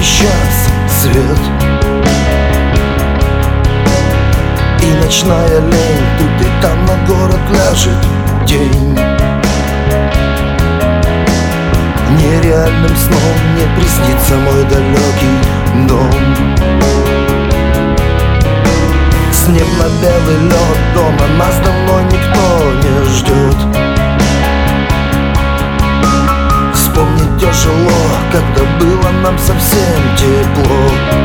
сейчас свет и ночная лень. Тут и там на город ляжет день. Нереальным сном мне приснится мой далекий дом. С неба белый лед, дома нас давно никто не ждет. Вспомнить тяжело, когда было нам совсем тепло.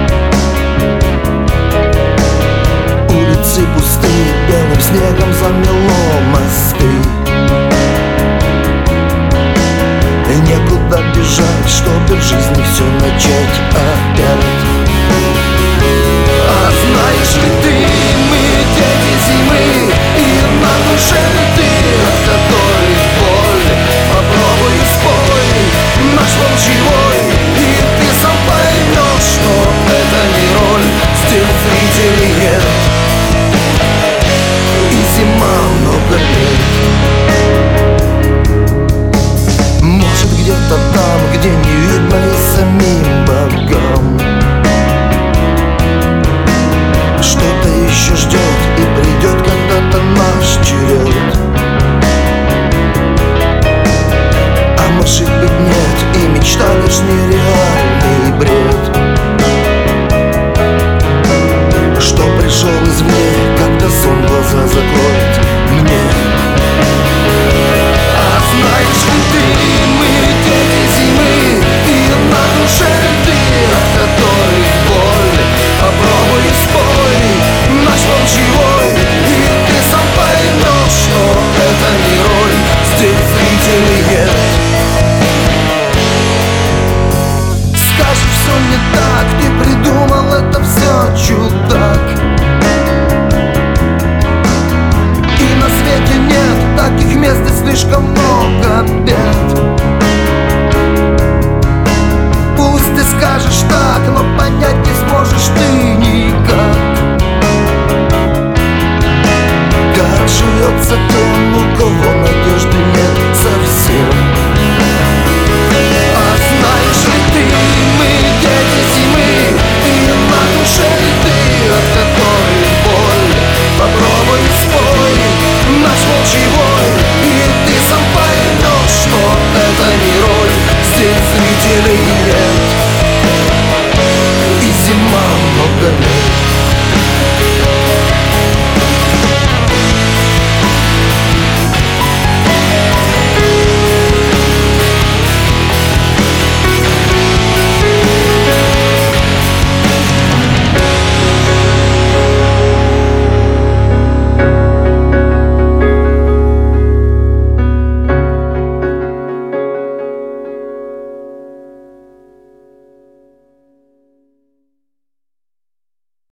Улицы пустые, белым снегом замело мосты. И некуда бежать, чтобы в жизни все начать опять.